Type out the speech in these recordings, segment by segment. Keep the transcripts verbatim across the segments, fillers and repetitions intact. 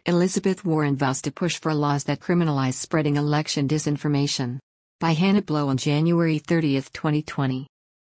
Elizabeth Warren vows to push for laws that criminalize spreading election disinformation. By Hannah Blow on January thirtieth, twenty twenty.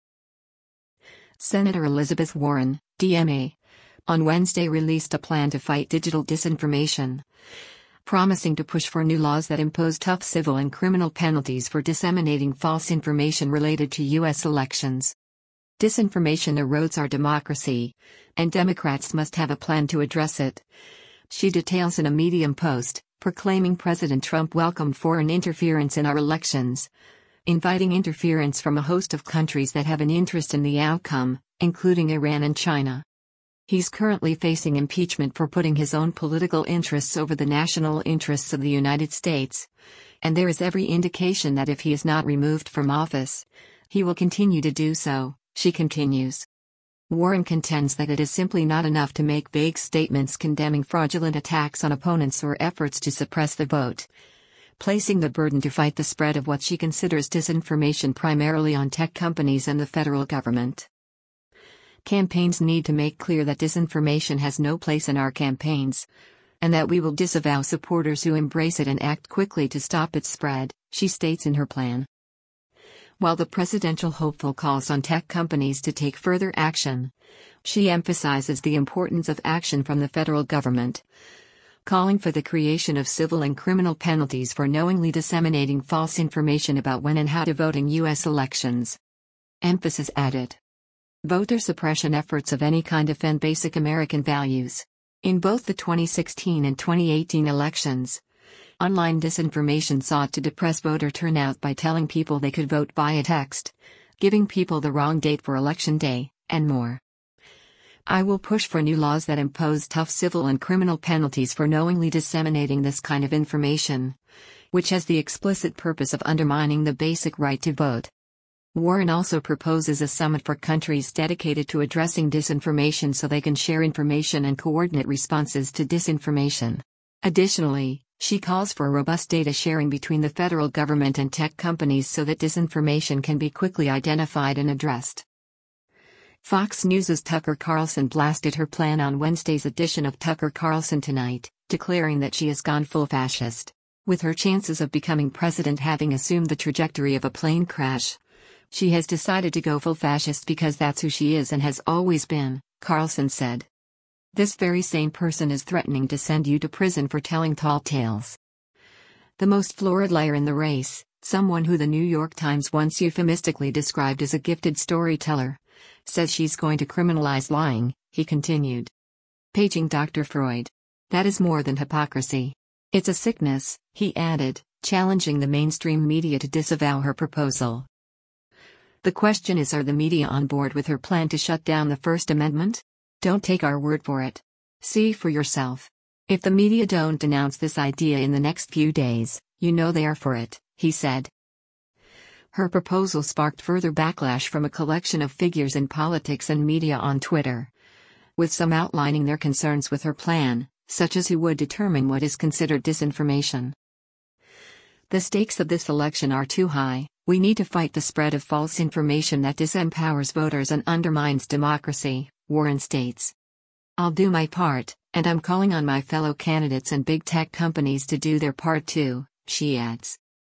Senator Elizabeth Warren, D M A, on Wednesday released a plan to fight digital disinformation, promising to push for new laws that impose tough civil and criminal penalties for disseminating false information related to U S elections. Disinformation erodes our democracy, and Democrats must have a plan to address it, she details in a Medium post, proclaiming President Trump welcomed foreign interference in our elections, inviting interference from a host of countries that have an interest in the outcome, including Iran and China. He's currently facing impeachment for putting his own political interests over the national interests of the United States, and there is every indication that if he is not removed from office, he will continue to do so, she continues. Warren contends that it is simply not enough to make vague statements condemning fraudulent attacks on opponents or efforts to suppress the vote, placing the burden to fight the spread of what she considers disinformation primarily on tech companies and the federal government. Campaigns need to make clear that disinformation has no place in our campaigns, and that we will disavow supporters who embrace it and act quickly to stop its spread, she states in her plan. While the presidential hopeful calls on tech companies to take further action, she emphasizes the importance of action from the federal government, calling for the creation of civil and criminal penalties for knowingly disseminating false information about when and how to vote in U S elections. Emphasis added. Voter suppression efforts of any kind offend basic American values. In both the twenty sixteen and twenty eighteen elections, online disinformation sought to depress voter turnout by telling people they could vote via text, giving people the wrong date for election day, and more. I will push for new laws that impose tough civil and criminal penalties for knowingly disseminating this kind of information, which has the explicit purpose of undermining the basic right to vote. Warren also proposes a summit for countries dedicated to addressing disinformation so they can share information and coordinate responses to disinformation. Additionally, she calls for robust data sharing between the federal government and tech companies so that disinformation can be quickly identified and addressed. Fox News' Tucker Carlson blasted her plan on Wednesday's edition of Tucker Carlson Tonight, declaring that she has gone full fascist. With her chances of becoming president having assumed the trajectory of a plane crash, she has decided to go full fascist because that's who she is and has always been, Carlson said. This very same person is threatening to send you to prison for telling tall tales. The most florid liar in the race, someone who the New York Times once euphemistically described as a gifted storyteller, says she's going to criminalize lying, he continued. Paging Doctor Freud. That is more than hypocrisy. It's a sickness, he added, challenging the mainstream media to disavow her proposal. The question is, are the media on board with her plan to shut down the First Amendment? Don't take our word for it. See for yourself. If the media don't denounce this idea in the next few days, you know they are for it, he said. Her proposal sparked further backlash from a collection of figures in politics and media on Twitter, with some outlining their concerns with her plan, such as who would determine what is considered disinformation. The stakes of this election are too high. We need to fight the spread of false information that disempowers voters and undermines democracy, Warren states. I'll do my part, and I'm calling on my fellow candidates and big tech companies to do their part too, she adds.